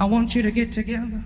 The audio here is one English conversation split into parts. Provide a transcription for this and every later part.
I want you to get together.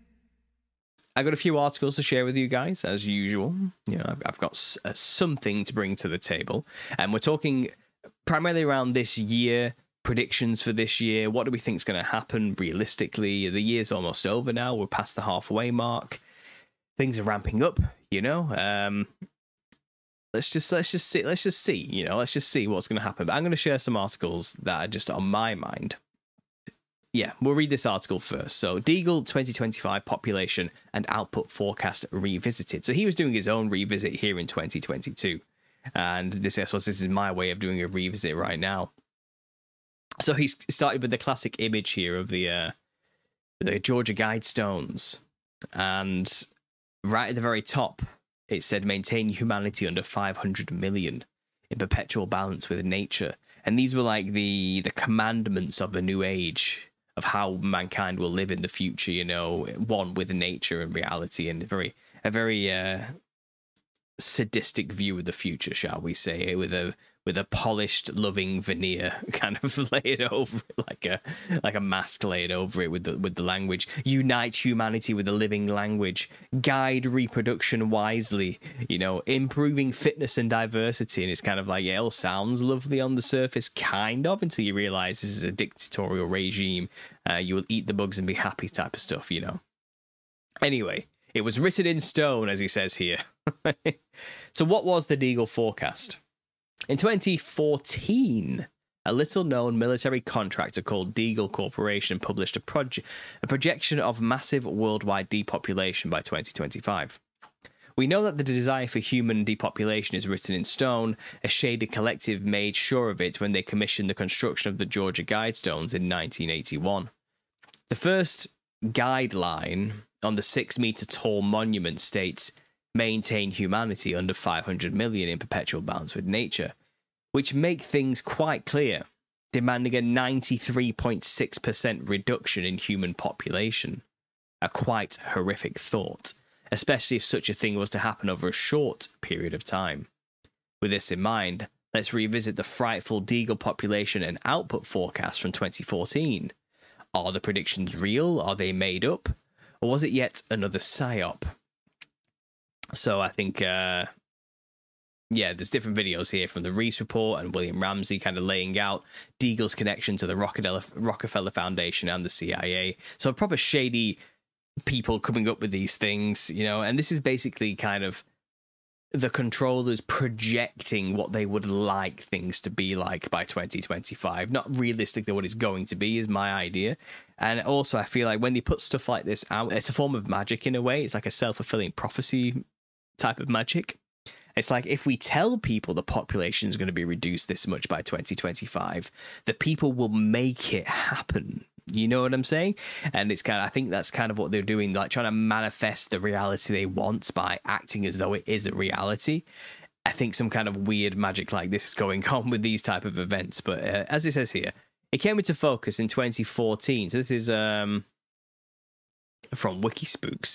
I got a few articles to share with you guys, as usual. You know, I've got something to bring to the table, and we're talking primarily around this year, predictions for this year. What do we think is going to happen realistically? The year's almost over now. We're past the halfway mark. Things are ramping up. You know, let's just see. You know, let's just see what's going to happen. But I'm going to share some articles that are just on my mind. Yeah, we'll read this article first. So, Deagle 2025 population and output forecast revisited. So he was doing his own revisit here in 2022. And this is my way of doing a revisit right now. So he started with the classic image here of the Georgia Guidestones. And right at the very top, it said, maintain humanity under 500 million in perpetual balance with nature. And these were like the commandments of the new age, of how mankind will live in the future, you know, one with nature and reality, and a very sadistic view of the future, shall we say, with a polished, loving veneer kind of laid over it, like a mask laid over it with the language. Unite humanity with a living language. Guide reproduction wisely. You know, improving fitness and diversity. And it's kind of like, yeah, it all sounds lovely on the surface, kind of, until you realize this is a dictatorial regime. You will eat the bugs and be happy type of stuff, you know. Anyway, it was written in stone, as he says here. So what was the Deagle forecast? In 2014, a little-known military contractor called Deagle Corporation published a projection of massive worldwide depopulation by 2025. We know that the desire for human depopulation is written in stone. A shaded collective made sure of it when they commissioned the construction of the Georgia Guidestones in 1981. The first guideline on the 6-meter-tall monument states, maintain humanity under 500 million in perpetual balance with nature, which make things quite clear, demanding a 93.6% reduction in human population. A quite horrific thought, especially if such a thing was to happen over a short period of time. With this in mind, let's revisit the frightful Deagle population and output forecast from 2014. Are the predictions real? Are they made up? Or was it yet another psyop? So I think, yeah, there's different videos here from the Reese Report and William Ramsey kind of laying out Deagle's connection to the Rockefeller Foundation and the CIA. So proper shady people coming up with these things, you know, and this is basically kind of the controllers projecting what they would like things to be like by 2025. Not realistically what it's going to be is my idea. And also I feel like when they put stuff like this out, it's a form of magic in a way. It's like a self-fulfilling prophecy type of magic. It's like if we tell people the population is going to be reduced this much by 2025, the people will make it happen. You know what I'm saying? And it's kind of, I think that's kind of what they're doing, like trying to manifest the reality they want by acting as though it is a reality. I think some kind of weird magic like this is going on with these type of events. But as it says here, it came into focus in 2014. So this is from Wikispooks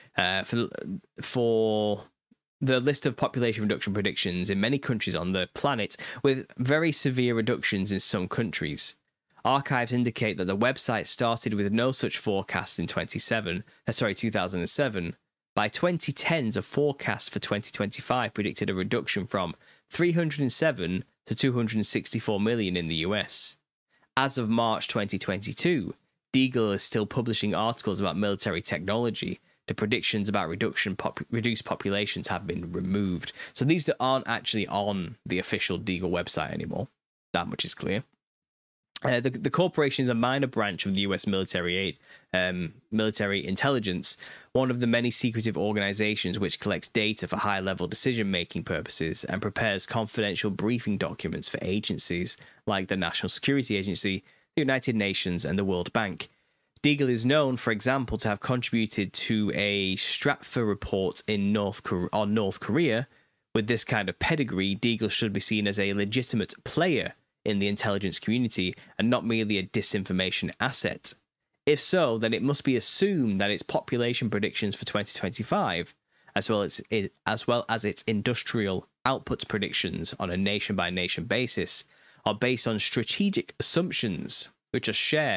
for the list of population reduction predictions in many countries on the planet, with very severe reductions in some countries. Archives indicate that the website started with no such forecast in 2007. By 2010s, a forecast for 2025 predicted a reduction from 307 to 264 million in the US. As of March 2022, Deagle is still publishing articles about military technology. The predictions about reduced populations have been removed. So these aren't actually on the official Deagle website anymore. That much is clear. The corporation is a minor branch of the US military intelligence, one of the many secretive organizations which collects data for high-level decision-making purposes and prepares confidential briefing documents for agencies like the National Security Agency, the United Nations, and the World Bank. Deagle is known, for example, to have contributed to a Stratfor report on North Korea. With this kind of pedigree, Deagle should be seen as a legitimate player in the intelligence community and not merely a disinformation asset. If so, then it must be assumed that its population predictions for 2025, as well as its industrial output predictions on a nation-by-nation basis, are based on strategic assumptions which are shared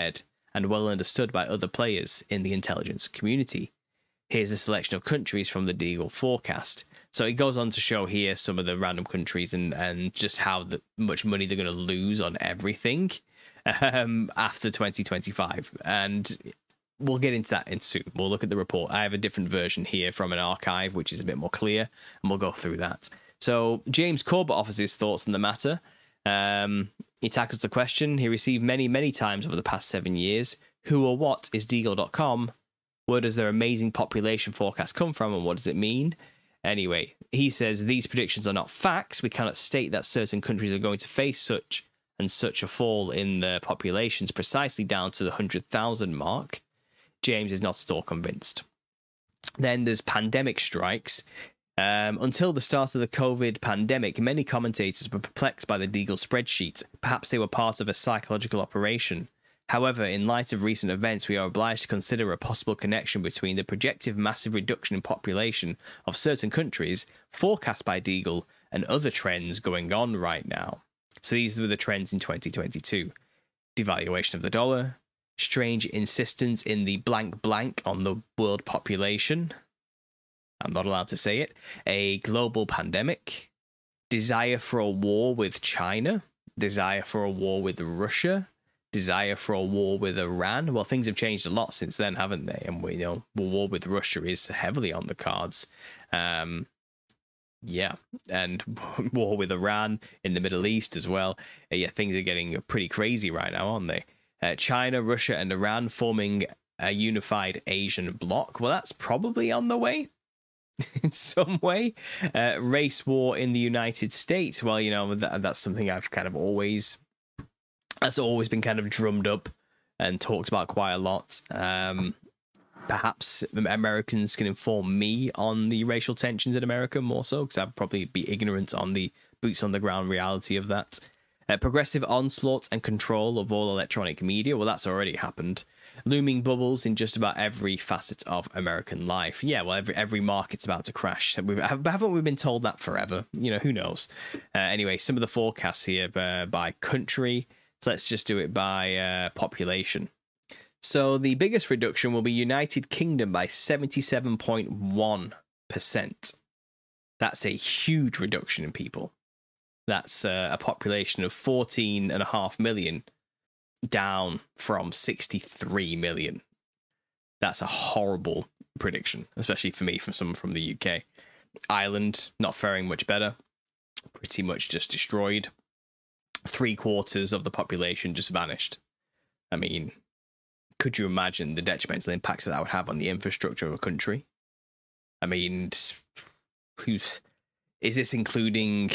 and well understood by other players in the intelligence community. Here's a selection of countries from the Deagle forecast. So it goes on to show here some of the random countries and just how much money they're going to lose on everything after 2025. And we'll get into that in soon. We'll look at the report. I have a different version here from an archive, which is a bit more clear, and we'll go through that. So James Corbett offers his thoughts on the matter. He tackles the question he received many, many times over the past 7 years. Who or what is Deagle.com? Where does their amazing population forecast come from, and what does it mean? Anyway, he says these predictions are not facts. We cannot state that certain countries are going to face such and such a fall in their populations precisely down to the 100,000 mark. James is not at all convinced. Then there's pandemic strikes. Until the start of the COVID pandemic, many commentators were perplexed by the Deagle spreadsheet. Perhaps they were part of a psychological operation. However, in light of recent events, we are obliged to consider a possible connection between the projected massive reduction in population of certain countries forecast by Deagle and other trends going on right now. So these were the trends in 2022. Devaluation of the dollar, strange insistence in the blank blank on the world population. I'm not allowed to say it. A global pandemic. Desire for a war with China. Desire for a war with Russia. Desire for a war with Iran. Well, things have changed a lot since then, haven't they? And we know war with Russia is heavily on the cards. Yeah, and war with Iran in the Middle East as well. Yeah, things are getting pretty crazy right now, aren't they? China, Russia, and Iran forming a unified Asian bloc. Well, that's probably on the way in some way. Race war in the United States. Well, you know, that's something I've kind of always... That's always been kind of drummed up and talked about quite a lot. Perhaps Americans can inform me on the racial tensions in America more so, because I'd probably be ignorant on the boots on the ground reality of that. Progressive onslaught and control of all electronic media. Well, that's already happened. Looming bubbles in just about every facet of American life. Yeah, well, every market's about to crash. Haven't we been told that forever? You know, who knows? Anyway, some of the forecasts here by country. So let's just do it by population. So the biggest reduction will be United Kingdom by 77.1%. That's a huge reduction in people. That's a population of 14.5 million down from 63 million. That's a horrible prediction, especially for me, from someone from the UK. Ireland, not faring much better. Pretty much just destroyed. 3/4 of the population just vanished. I mean, could you imagine the detrimental impacts that would have on the infrastructure of a country? I mean, is this including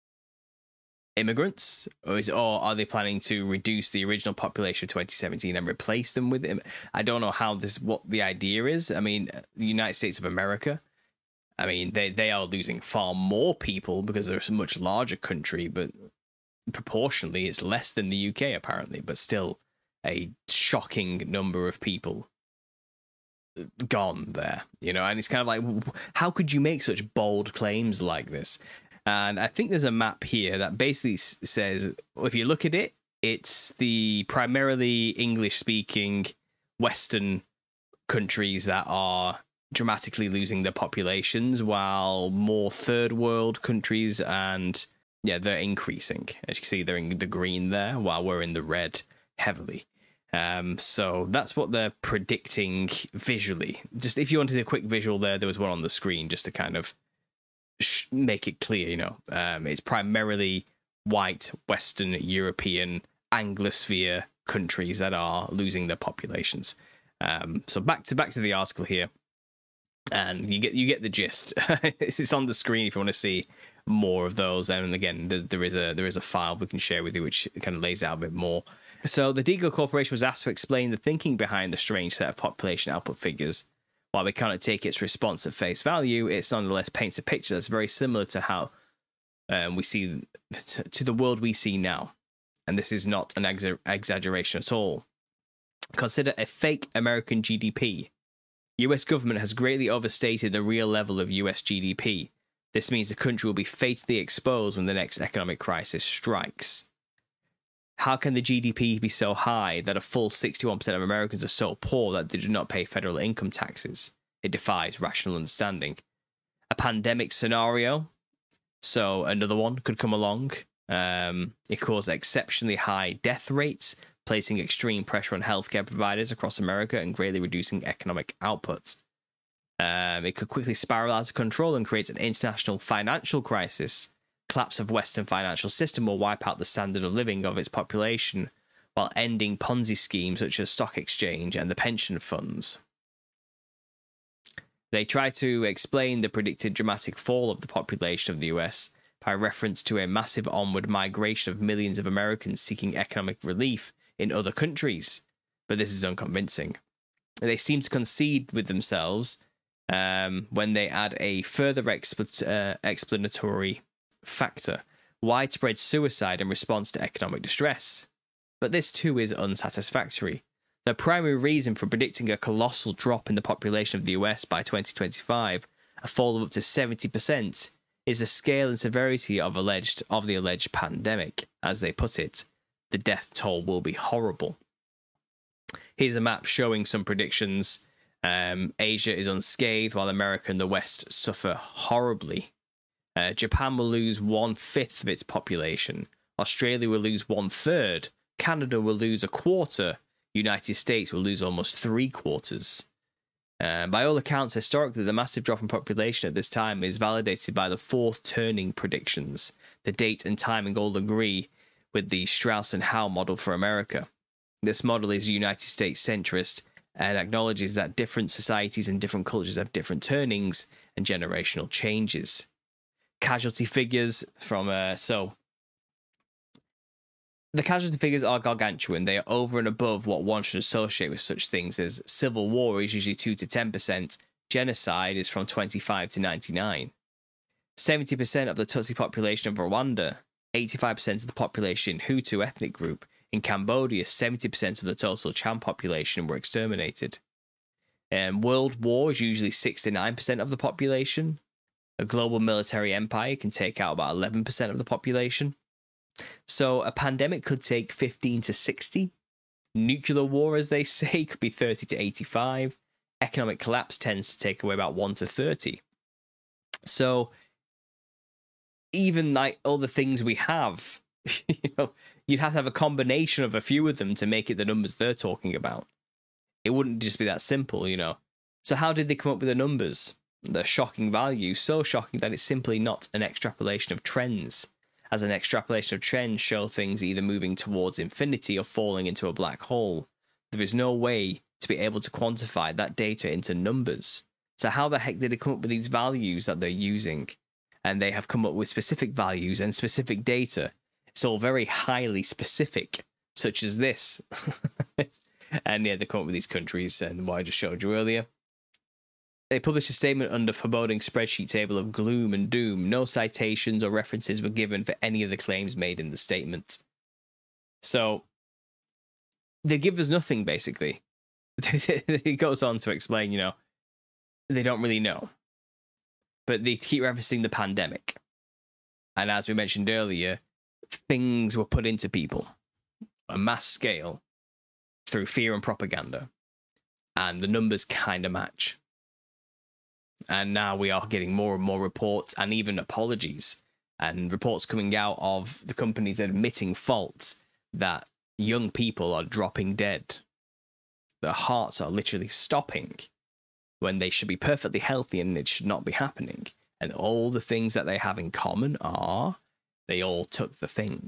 immigrants, or are they planning to reduce the original population of 2017 and replace them with them? I don't know what the idea is. I mean, the United States of America, I mean, they are losing far more people because they're a much larger country, but proportionally it's less than the UK apparently, but still a shocking number of people gone there, you know. And it's kind of like, how could you make such bold claims like this? And I think there's a map here that basically says, if you look at it, it's the primarily English-speaking Western countries that are dramatically losing their populations, while more third world countries and, yeah, they're increasing. As you can see, they're in the green there, while we're in the red heavily. So that's what they're predicting visually. Just if you wanted a quick visual there was one on the screen just to kind of make it clear, you know. It's primarily white, Western European, Anglosphere countries that are losing their populations. So back to the article here, and you get the gist. It's on the screen if you want to see more of those. And again, there is a file we can share with you which kind of lays out a bit more. So the Deagle Corporation was asked to explain the thinking behind the strange set of population output figures. While we cannot take its response at face value, it nonetheless paints a picture that's very similar to how we see to the world we see now. And this is not an exaggeration at all. Consider a fake American GDP. US government has greatly overstated the real level of US GDP. This means the country will be fatally exposed when the next economic crisis strikes. How can the GDP be so high that a full 61% of Americans are so poor that they do not pay federal income taxes? It defies rational understanding. A pandemic scenario, so another one could come along. It caused exceptionally high death rates, placing extreme pressure on healthcare providers across America and greatly reducing economic output. It could quickly spiral out of control and create an international financial crisis. Collapse of Western financial system will wipe out the standard of living of its population while ending Ponzi schemes such as stock exchange and the pension funds. They try to explain the predicted dramatic fall of the population of the US by reference to a massive onward migration of millions of Americans seeking economic relief in other countries, but this is unconvincing. They seem to concede with themselves when they add a further explanatory factor: widespread suicide in response to economic distress. But this too is unsatisfactory. The primary reason for predicting a colossal drop in the population of the US by 2025, a fall of up to 70%, is the scale and severity of the alleged pandemic. As they put it, the death toll will be horrible. Here's a map showing some predictions. Asia is unscathed, while America and the West suffer horribly. Japan will lose 1/5 of its population. Australia will lose 1/3. Canada will lose 1/4. United States will lose almost 3/4. By all accounts, historically, the massive drop in population at this time is validated by the fourth turning predictions. The date and timing all agree with the Strauss and Howe model for America. This model is United States centrist and acknowledges that different societies and different cultures have different turnings and generational changes. Casualty figures from the casualty figures are gargantuan. They are over and above what one should associate with such things as civil war is usually 2 to 10%. Genocide is from 25 to 99. 70% of the Tutsi population of Rwanda, 85% of the population Hutu ethnic group. In Cambodia, 70% of the total Cham population were exterminated. World war is usually 6 to 9% of the population. A global military empire can take out about 11% of the population. So a pandemic could take 15 to 60. Nuclear war, as they say, could be 30 to 85. Economic collapse tends to take away about 1 to 30. So even like all the things we have, you'd have to have a combination of a few of them to make it the numbers they're talking about. It wouldn't just be that simple, So how did they come up with the numbers? The shocking value, so shocking that it's simply not an extrapolation of trends. As an extrapolation of trends show things either moving towards infinity or falling into a black hole. There is no way to be able to quantify that data into numbers. So how the heck did they come up with these values that they're using? And they have come up with specific values and specific data. It's all very highly specific, such as this. And yeah, they come up with these countries and what I just showed you earlier. They published a statement under foreboding spreadsheet table of gloom and doom. No citations or references were given for any of the claims made in the statement. So they give us nothing, basically. It goes on to explain, they don't really know. But they keep referencing the pandemic. And as we mentioned earlier, things were put into people on a mass scale through fear and propaganda. And the numbers kind of match. And now we are getting more and more reports and even apologies and reports coming out of the companies admitting faults that young people are dropping dead. Their hearts are literally stopping when they should be perfectly healthy and it should not be happening. And all the things that they have in common are they all took the thing.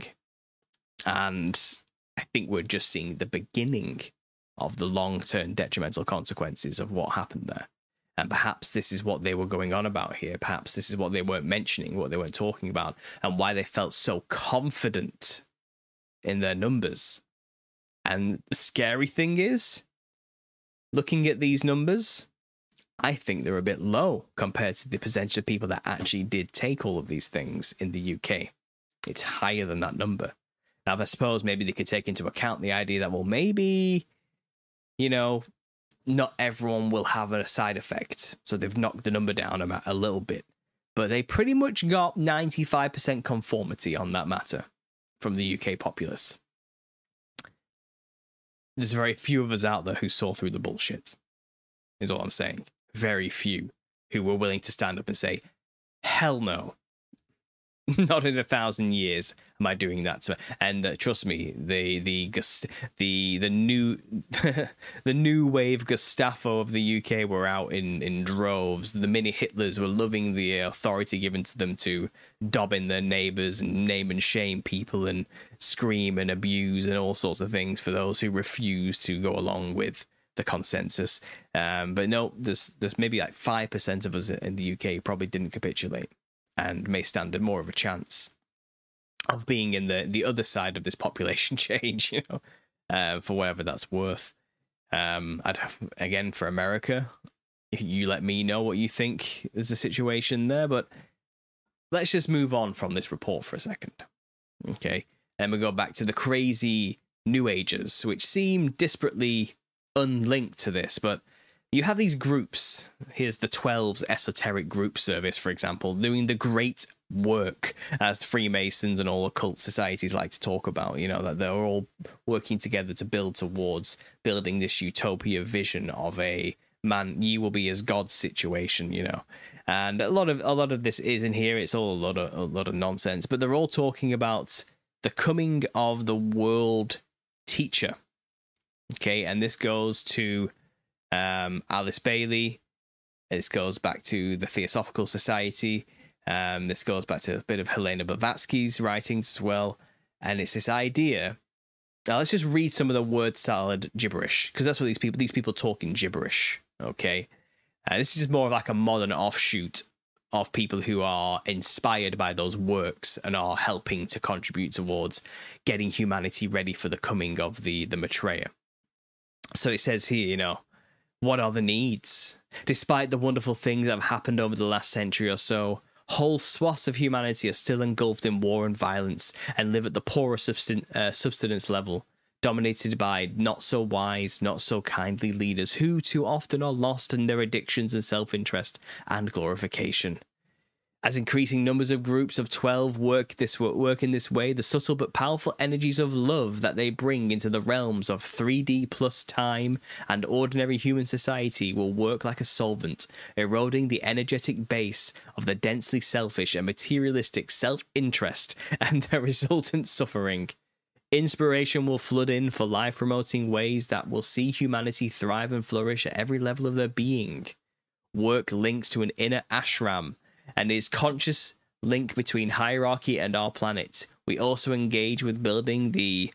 And I think we're just seeing the beginning of the long-term detrimental consequences of what happened there. And perhaps this is what they were going on about here. Perhaps this is what they weren't mentioning, what they weren't talking about, and why they felt so confident in their numbers. And the scary thing is, looking at these numbers, I think they're a bit low compared to the percentage of people that actually did take all of these things in the UK. It's higher than that number. Now, I suppose maybe they could take into account the idea that, well, maybe, not everyone will have a side effect. So they've knocked the number down a little bit. But they pretty much got 95% conformity on that matter from the UK populace. there's very few of us out there who saw through the bullshit, is all I'm saying. Very few who were willing to stand up and say, hell no. Not in 1,000 years am I doing that. And trust me, the new the new wave Gestapo of the UK were out in droves. The mini Hitlers were loving the authority given to them to dob in their neighbours and name and shame people and scream and abuse and all sorts of things for those who refuse to go along with the consensus. But no, there's maybe like 5% of us in the UK who probably didn't capitulate, and may stand a more of a chance of being in the other side of this population change, you know, for whatever that's worth. Again, for America, you let me know what you think is the situation there, but let's just move on from this report for a second. Okay, and we go back to the crazy New Agers, which seem disparately unlinked to this, but you have these groups. Here's the 12's esoteric group service, for example, doing the great work, as Freemasons and all occult societies like to talk about, you know, that they're all working together to build towards building this utopia vision of a man, you will be as God situation, you know. And a lot of this is in here. It's all a lot of nonsense, but they're all talking about the coming of the world teacher. Okay, and this goes to Alice Bailey. This goes back to the Theosophical Society. This goes back to a bit of Helena Blavatsky's writings as well. And it's this idea. Now let's just read some of the word salad gibberish, because that's what these people talk in gibberish. Okay, this is just more of like a modern offshoot of people who are inspired by those works and are helping to contribute towards getting humanity ready for the coming of the Maitreya. So it says here, you know, what are the needs? Despite the wonderful things that have happened over the last century or so, whole swaths of humanity are still engulfed in war and violence and live at the poorer subsistence level, dominated by not so wise, not so kindly leaders who too often are lost in their addictions and self-interest and glorification. As increasing numbers of groups of 12 work in this way, the subtle but powerful energies of love that they bring into the realms of 3D plus time and ordinary human society will work like a solvent, eroding the energetic base of the densely selfish and materialistic self-interest and their resultant suffering. Inspiration will flood in for life-promoting ways that will see humanity thrive and flourish at every level of their being. Work links to an inner ashram and is conscious link between hierarchy and our planet. We also engage with building the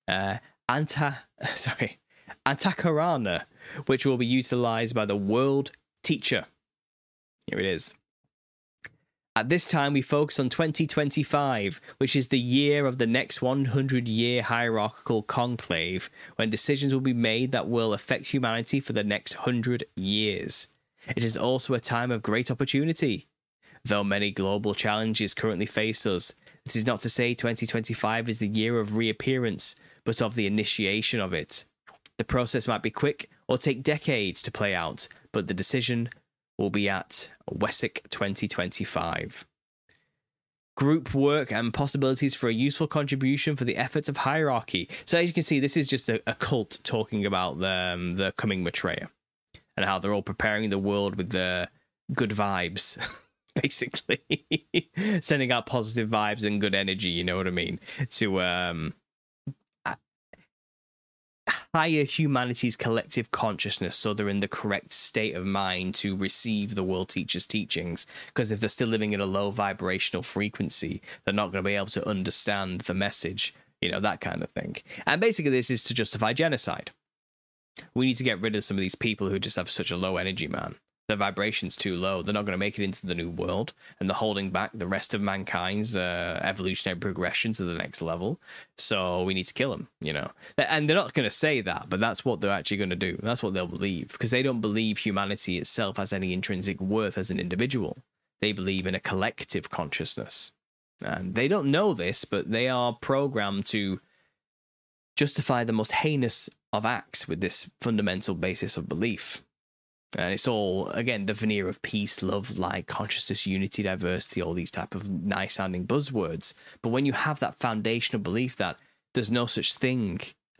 Antakarana, which will be utilized by the world teacher. Here it is. At this time, we focus on 2025, which is the year of the next 100-year hierarchical conclave, when decisions will be made that will affect humanity for the next 100 years. It is also a time of great opportunity. Though many global challenges currently face us, this is not to say 2025 is the year of reappearance, but of the initiation of it. The process might be quick or take decades to play out, but the decision will be at WESIC 2025. Group work and possibilities for a useful contribution for the efforts of hierarchy. So as you can see, this is just a cult talking about the coming Maitreya and how they're all preparing the world with the good vibes. Basically sending out positive vibes and good energy, you know what I mean, to higher humanity's collective consciousness, so they're in the correct state of mind to receive the world teacher's teachings. Because if they're still living at a low vibrational frequency, they're not going to be able to understand the message, you know, that kind of thing. And basically this is to justify genocide. We need to get rid of some of these people who just have such a low energy, man. Their vibration's too low. They're not going to make it into the new world, and they're holding back the rest of mankind's evolutionary progression to the next level. So we need to kill them, you know. And they're not going to say that, but that's what they're actually going to do. That's what they'll believe, because they don't believe humanity itself has any intrinsic worth as an individual. They believe in a collective consciousness. And they don't know this, but they are programmed to justify the most heinous of acts with this fundamental basis of belief. And it's all, again, the veneer of peace, love, light, consciousness, unity, diversity, all these type of nice-sounding buzzwords. But when you have that foundational belief that there's no such thing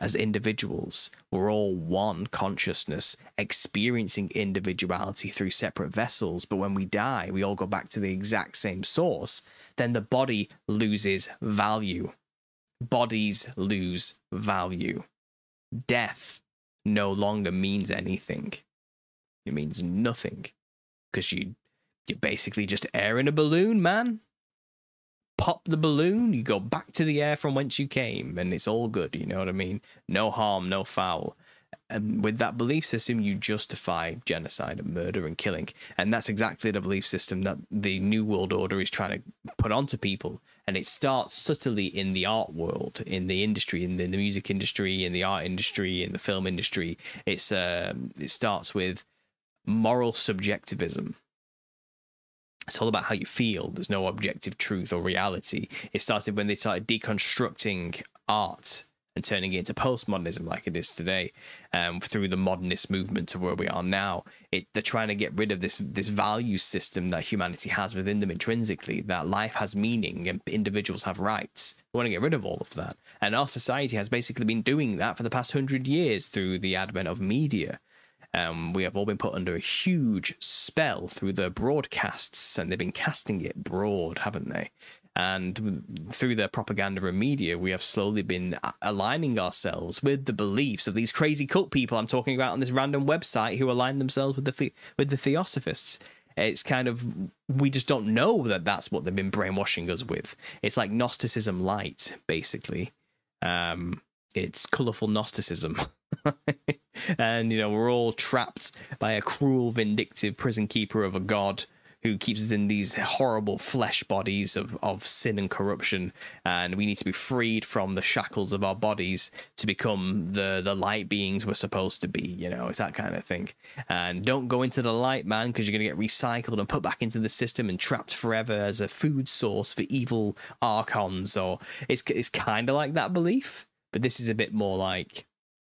as individuals. We're all one consciousness, experiencing individuality through separate vessels. But when we die, we all go back to the exact same source. Then the body loses value. Bodies lose value. Death no longer means anything. It means nothing. Because you're basically just air in a balloon, man. Pop the balloon, you go back to the air from whence you came, and it's all good, you know what I mean? No harm, no foul. And with that belief system, you justify genocide and murder and killing. And that's exactly the belief system that the New World Order is trying to put onto people. And it starts subtly in the art world, in the industry, in the music industry, in the art industry, in the film industry. It starts with moral subjectivism. It's all about how you feel. There's no objective truth or reality. It started when they started deconstructing art and turning it into postmodernism like it is today, through the modernist movement to where we are now. They're trying to get rid of this value system that humanity has within them intrinsically, that life has meaning and individuals have rights. They want to get rid of all of that. And our society has basically been doing that for the past 100 years through the advent of media. We have all been put under a huge spell through the broadcasts, and they've been casting it broad, haven't they? And through the propaganda and media, we have slowly been aligning ourselves with the beliefs of these crazy cult people I'm talking about on this random website who align themselves with the Theosophists. It's kind of, we just don't know that that's what they've been brainwashing us with. It's like Gnosticism light, basically. It's colourful Gnosticism. And, you know, we're all trapped by a cruel, vindictive prison keeper of a god who keeps us in these horrible flesh bodies of sin and corruption. And we need to be freed from the shackles of our bodies to become the light beings we're supposed to be. You know, it's that kind of thing. And don't go into the light, man, because you're going to get recycled and put back into the system and trapped forever as a food source for evil archons. Or it's kind of like that belief. But this is a bit more like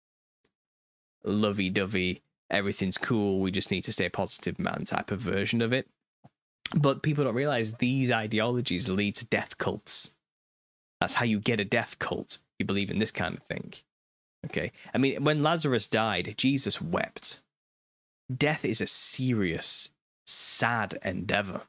lovey-dovey, everything's cool, we just need to stay positive, man, type of version of it. But people don't realize these ideologies lead to death cults. That's how you get a death cult. You believe in this kind of thing. Okay? I mean, when Lazarus died, Jesus wept. Death is a serious, sad endeavor.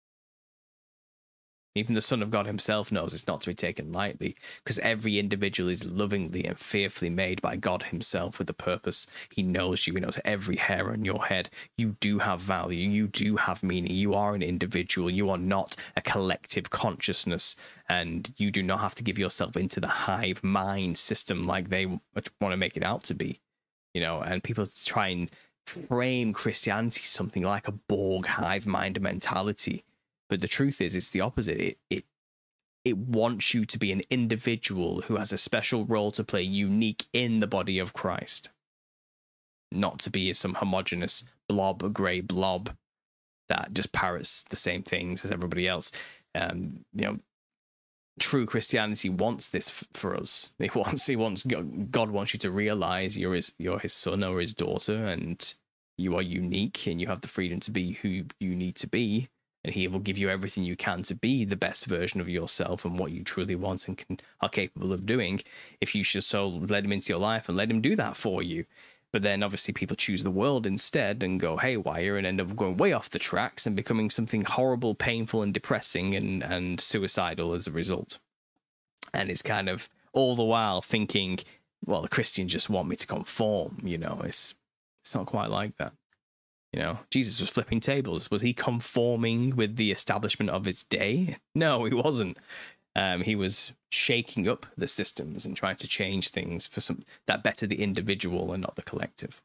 Even the Son of God himself knows it's not to be taken lightly, because every individual is lovingly and fearfully made by God himself with a purpose. He knows you. He knows every hair on your head. You do have value. You do have meaning. You are an individual. You are not a collective consciousness, and you do not have to give yourself into the hive mind system like they want to make it out to be. You know, and people try and frame Christianity something like a Borg hive mind mentality. But the truth is, it's the opposite. It wants you to be an individual who has a special role to play, unique in the body of Christ. Not to be some homogenous blob, a grey blob that just parrots the same things as everybody else. You know, true Christianity wants this for us. God wants you to realize you're his son or his daughter, and you are unique, and you have the freedom to be who you need to be. And he will give you everything you can to be the best version of yourself and what you truly want and are capable of doing, if you should so let him into your life and let him do that for you. But then obviously people choose the world instead and go haywire and end up going way off the tracks and becoming something horrible, painful and depressing and suicidal as a result. And it's kind of all the while thinking, well, the Christians just want me to conform, you know. It's not quite like that. You know, Jesus was flipping tables. Was he conforming with the establishment of its day? No, he wasn't. He was shaking up the systems and trying to change things for some that better the individual and not the collective.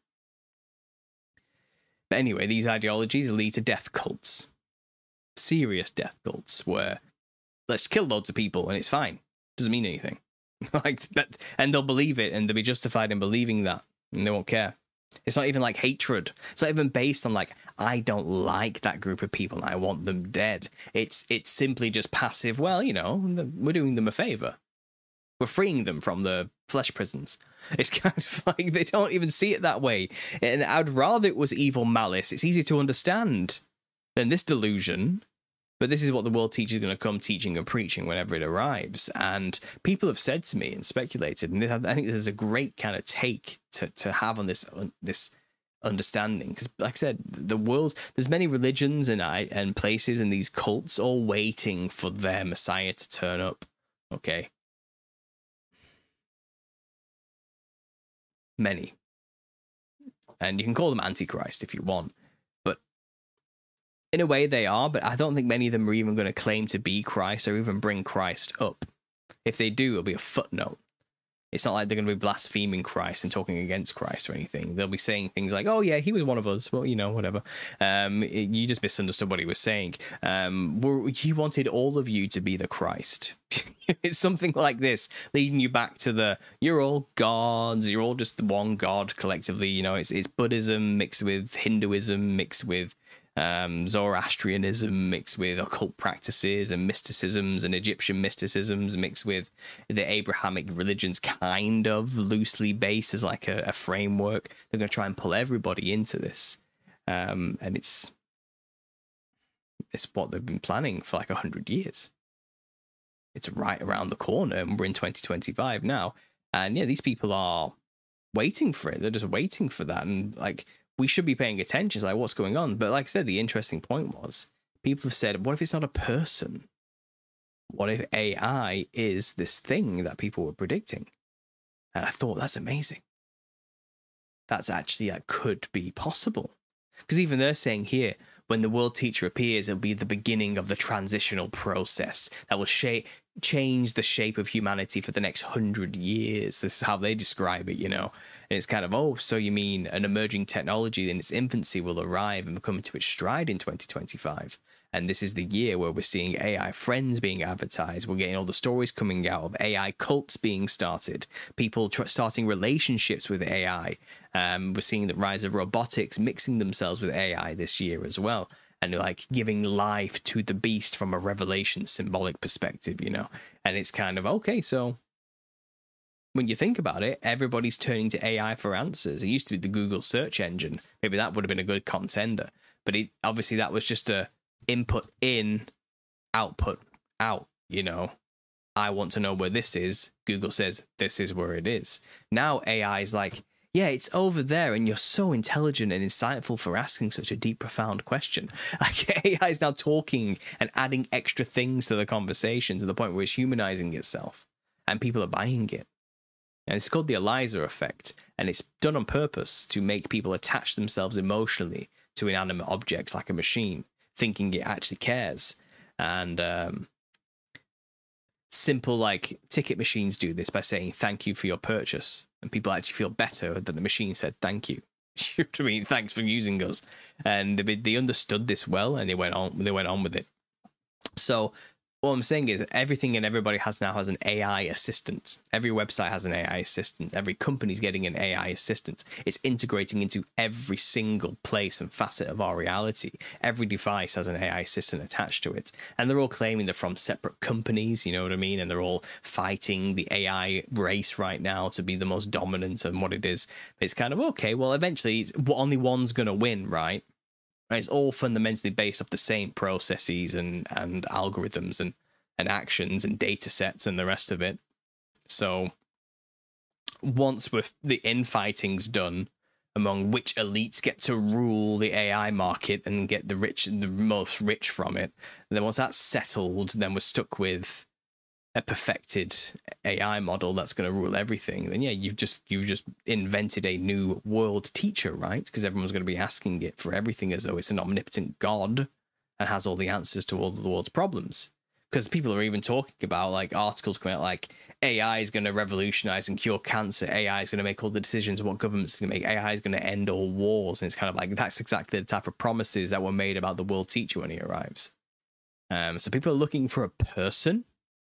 But anyway, these ideologies lead to death cults. Serious death cults where let's kill loads of people and it's fine. Doesn't mean anything. Like that, and they'll believe it and they'll be justified in believing that and they won't care. It's not even like hatred. It's not even based on like, I don't like that group of people and I want them dead. It's simply just passive, well, you know, we're doing them a favor. We're freeing them from the flesh prisons. It's kind of like they don't even see it that way. And I'd rather it was evil malice. It's easy to understand than this delusion. But this is what the world teacher is going to come teaching and preaching whenever it arrives. And people have said to me and speculated, and I think this is a great kind of take to have on this understanding, because like I said, the world, there's many religions and places and these cults all waiting for their Messiah to turn up. Okay. Many. And you can call them Antichrist if you want. But in a way they are, but I don't think many of them are even going to claim to be Christ or even bring Christ up. If they do, it'll be a footnote. It's not like they're going to be blaspheming Christ and talking against Christ or anything. They'll be saying things like, oh, yeah, he was one of us. Well, you know, whatever. You just misunderstood what he was saying. He wanted all of you to be the Christ. It's something like this, leading you back to you're all gods. You're all just the one God collectively. You know, it's Buddhism mixed with Hinduism, mixed with Zoroastrianism, mixed with occult practices and mysticisms and Egyptian mysticisms, mixed with the Abrahamic religions, kind of loosely based as like a framework. They're going to try and pull everybody into this, and it's what they've been planning for like 100 years. It's right around the corner, and we're in 2025 now, and yeah, these people are waiting for it. They're just waiting for that, and like, we should be paying attention. It's like, what's going on? But like I said, the interesting point was, people have said, what if it's not a person? What if AI is this thing that people were predicting? And I thought, that's amazing. That's actually, that could be possible. Because even they're saying here, when the world teacher appears, it'll be the beginning of the transitional process that will change the shape of humanity for the next 100 years. This is how they describe it, you know. And it's kind of, oh, so you mean an emerging technology in its infancy will arrive and come into its stride in 2025. And this is the year where we're seeing AI friends being advertised. We're getting all the stories coming out of AI cults being started, people starting relationships with AI. We're seeing the rise of robotics mixing themselves with AI this year as well, and like giving life to the beast from a revelation symbolic perspective, you know. And it's kind of, okay, so when you think about it, everybody's turning to AI for answers. It used to be the Google search engine. Maybe that would have been a good contender, but obviously that was just a input in, output out, you know. I want to know where this is. Google says this is where it is. Now AI is like, yeah, it's over there, and you're so intelligent and insightful for asking such a deep, profound question. Like, AI is now talking and adding extra things to the conversation to the point where it's humanizing itself, and people are buying it. And it's called the Eliza effect, and it's done on purpose to make people attach themselves emotionally to inanimate objects like a machine, thinking it actually cares. And simple like ticket machines do this by saying thank you for your purchase, and people actually feel better that the machine said thank you. You know what I mean? Thanks for using us. And they understood this well, and they went on with it. So what I'm saying is everything and everybody now has an AI assistant. Every website has an AI assistant. Every company's getting an AI assistant. It's integrating into every single place and facet of our reality. Every device has an AI assistant attached to it. And they're all claiming they're from separate companies, you know what I mean? And they're all fighting the AI race right now to be the most dominant and what it is. It's kind of, okay, well, eventually only one's going to win, right? It's all fundamentally based off the same processes and algorithms and actions and data sets and the rest of it. So once the infighting's done among which elites get to rule the AI market and get the most rich from it, and then once that's settled, then we're stuck with a perfected AI model that's going to rule everything, then yeah, you've just invented a new world teacher, right? Because everyone's going to be asking it for everything as though it's an omnipotent god and has all the answers to all the world's problems. Because people are even talking about, like, articles coming out like AI is going to revolutionize and cure cancer. AI is going to make all the decisions of what governments are going to make. AI is going to end all wars. And it's kind of like, that's exactly the type of promises that were made about the world teacher when he arrives. So people are looking for a person.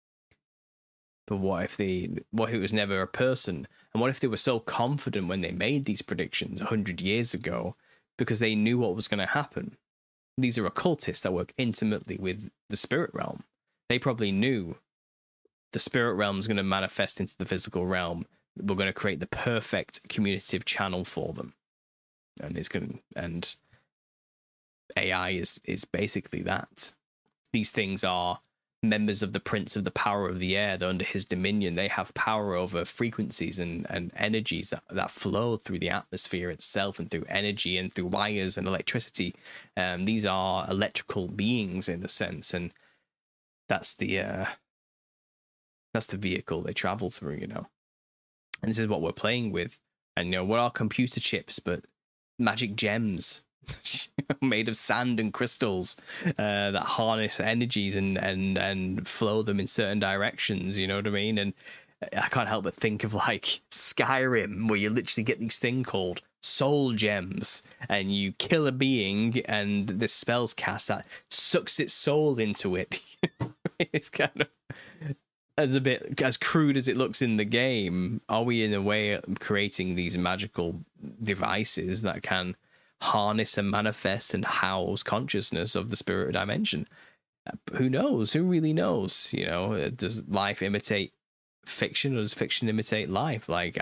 But what if it was never a person? And what if they were so confident when they made these predictions 100 years ago because they knew what was going to happen? These are occultists that work intimately with the spirit realm. They probably knew the spirit realm is going to manifest into the physical realm. We're going to create the perfect communicative channel for them. And AI is basically that. these things are members of the Prince of the Power of the Air. They're under his dominion. They have power over frequencies and energies that flow through the atmosphere itself, and through energy and through wires and electricity. These are electrical beings in a sense, and that's the vehicle they travel through, you know. And this is what we're playing with. And, you know, what are computer chips but magic gems made of sand and crystals that harness energies and flow them in certain directions, you know what I mean? And I can't help but think of like Skyrim, where you literally get these things called soul gems, and you kill a being and this spell's cast that sucks its soul into it. It's kind of as crude as it looks in the game. Are we in a way creating these magical devices that can harness and manifest and house consciousness of the spirit dimension? Who knows? Who really knows? You know, does life imitate fiction, or does fiction imitate life? Like,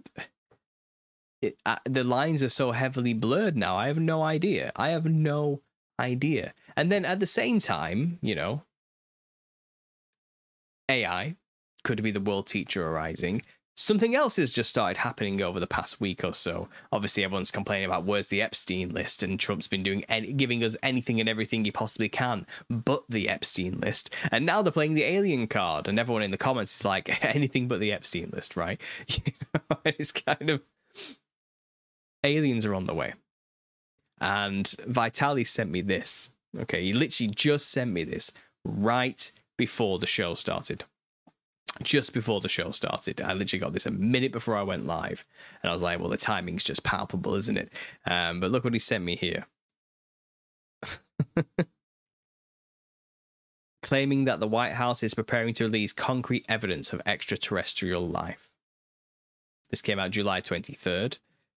the lines are so heavily blurred now. I have no idea. And then at the same time, you know, AI could be the world teacher arising. Something else has just started happening over the past week or so. Obviously, everyone's complaining about where's the Epstein list, and Trump's been giving us anything and everything he possibly can but the Epstein list. And now they're playing the alien card, and everyone in the comments is like, anything but the Epstein list, right? You know, it's kind of, aliens are on the way. And Vitaly sent me this. Okay, he literally just sent me this right before the show started. Just before the show started. I literally got this a minute before I went live, and I was like, well, the timing's just palpable, isn't it? But look what he sent me here. Claiming that the White House is preparing to release concrete evidence of extraterrestrial life. This came out July 23rd.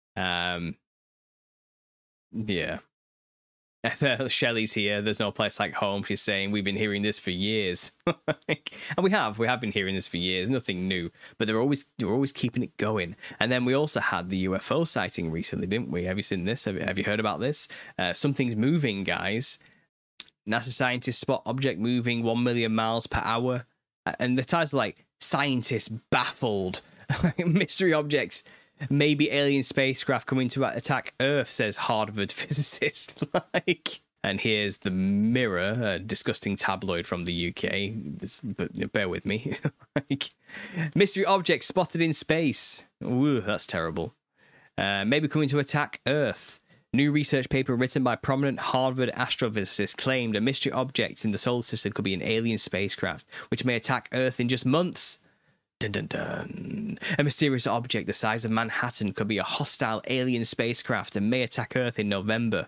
Yeah. Shelley's here. There's no place like home. She's saying we've been hearing this for years, and we have been hearing this for years. Nothing new, but they're always keeping it going. And then we also had the UFO sighting recently, didn't we? Have you seen this? Have you heard about this? Something's moving, guys. NASA scientists spot object moving 1 million miles per hour, and the title's like "Scientists Baffled." Mystery objects. Maybe alien spacecraft coming to attack Earth, says Harvard physicist. And here's the Mirror, a disgusting tabloid from the UK. But bear with me. Mystery objects spotted in space. Ooh, that's terrible. Maybe coming to attack Earth. New research paper written by prominent Harvard astrophysicists claimed a mystery object in the solar system could be an alien spacecraft, which may attack Earth in just months. Dun, dun, dun. A mysterious object the size of Manhattan could be a hostile alien spacecraft and may attack Earth in November.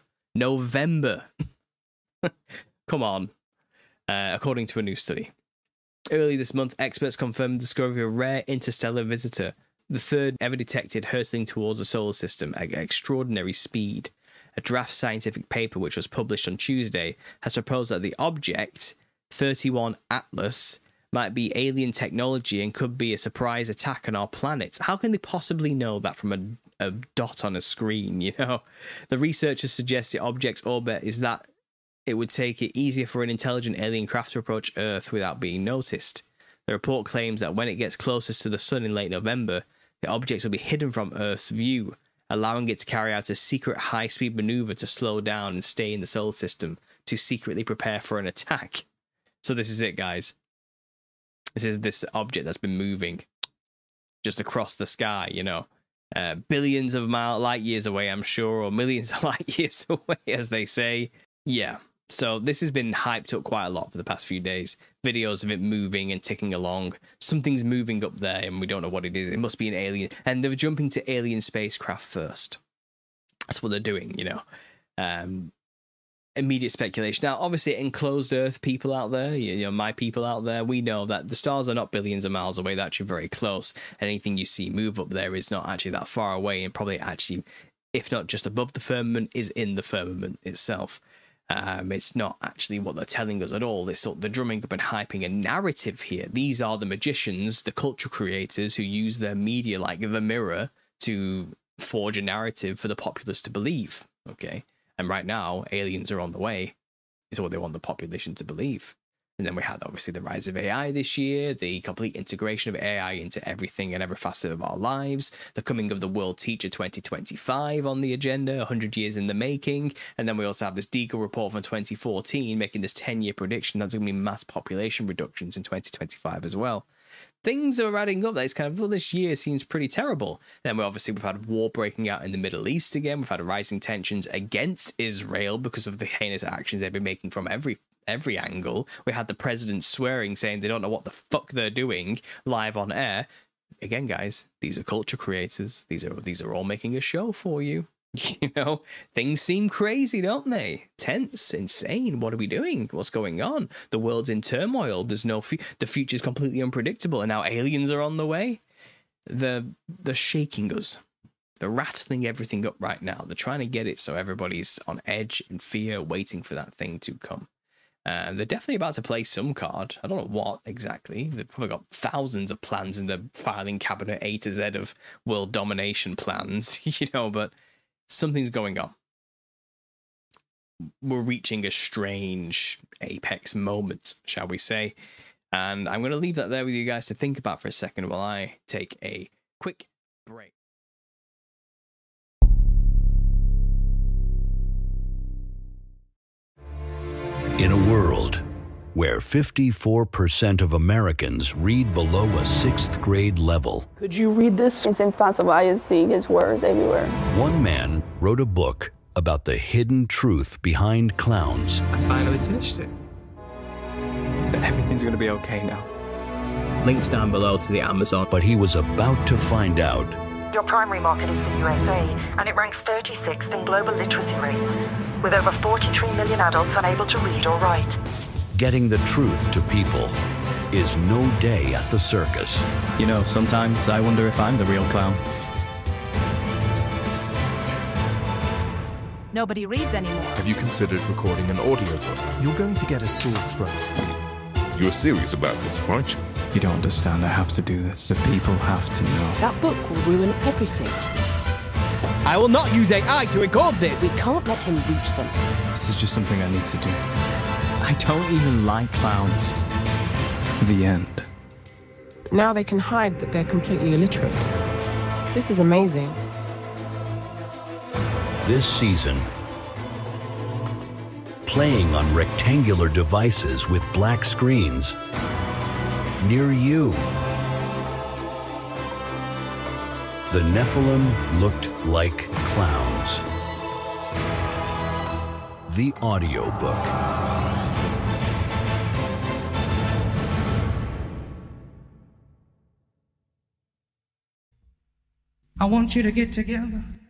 Come on. According to a new study. Early this month, experts confirmed the discovery of a rare interstellar visitor, the third ever detected hurtling towards the solar system at extraordinary speed. A draft scientific paper, which was published on Tuesday, has proposed that the object, 31 Atlas, might be alien technology and could be a surprise attack on our planet. How can they possibly know that from a dot on a screen, you know? The researchers suggest the object's orbit is that it would take it easier for an intelligent alien craft to approach Earth without being noticed. The report claims that when it gets closest to the sun in late November, the object will be hidden from Earth's view, allowing it to carry out a secret high-speed maneuver to slow down and stay in the solar system to secretly prepare for an attack. So this is it, guys. This is this object that's been moving just across the sky, you know. Billions of light years away, I'm sure, or millions of light years away, as they say. Yeah. So this has been hyped up quite a lot for the past few days. Videos of it moving and ticking along. Something's moving up there, and we don't know what it is. It must be an alien. And they're jumping to alien spacecraft first. That's what they're doing, you know. Immediate speculation. Now, obviously, enclosed Earth people out there, you know, my people out there, we know that the stars are not billions of miles away. They're actually very close. Anything you see move up there is not actually that far away, and probably actually, if not just above the firmament, is in the firmament itself. It's not actually what they're telling us at all. They're drumming up and hyping a narrative here. These are the magicians, the culture creators who use their media like the Mirror to forge a narrative for the populace to believe. Okay. And right now, aliens are on the way, is what they want the population to believe. And then we had obviously the rise of AI this year, the complete integration of AI into everything and every facet of our lives, the coming of the World Teacher 2025 on the agenda, 100 years in the making. And then we also have this Deagle report from 2014 making this 10-year prediction that there's going to be mass population reductions in 2025 as well. Things are adding up. That it's kind of, well, this year seems pretty terrible. Then we've had war breaking out in the Middle East again. We've had rising tensions against Israel because of the heinous actions they've been making from every angle. We had the president swearing, saying they don't know what the fuck they're doing live on air. Again, guys, these are culture creators. These are all making a show for you. You know, things seem crazy, don't they? Tense, insane. What are we doing? What's going on? The world's in turmoil. There's no the future's completely unpredictable, and now aliens are on the way. They're shaking us. They're rattling everything up right now. They're trying to get it so everybody's on edge and fear, waiting for that thing to come. They're definitely about to play some card. I don't know what exactly. They've probably got thousands of plans in the filing cabinet, A to Z of world domination plans, you know, but something's going on. We're reaching a strange apex moment, shall we say. And I'm going to leave that there with you guys to think about for a second while I take a quick break. In a world where 54% of Americans read below a 6th grade level. Could you read this? It's impossible. I just see his words everywhere. One man wrote a book about the hidden truth behind clowns. I finally finished it. But everything's going to be okay now. Links down below to the Amazon. But he was about to find out. Your primary market is the USA, and it ranks 36th in global literacy rates, with over 43 million adults unable to read or write. Getting the truth to people is no day at the circus. You know, sometimes I wonder if I'm the real clown. Nobody reads anymore. Have you considered recording an audiobook? You're going to get a sore throat. You're serious about this, aren't you? You don't understand. I have to do this. The people have to know. That book will ruin everything. I will not use AI to record this. We can't let him reach them. This is just something I need to do. I don't even like clowns. The end. Now they can hide that they're completely illiterate. This is amazing. This season, playing on rectangular devices with black screens near you. The Nephilim looked like clowns. The audiobook. I want you to get together.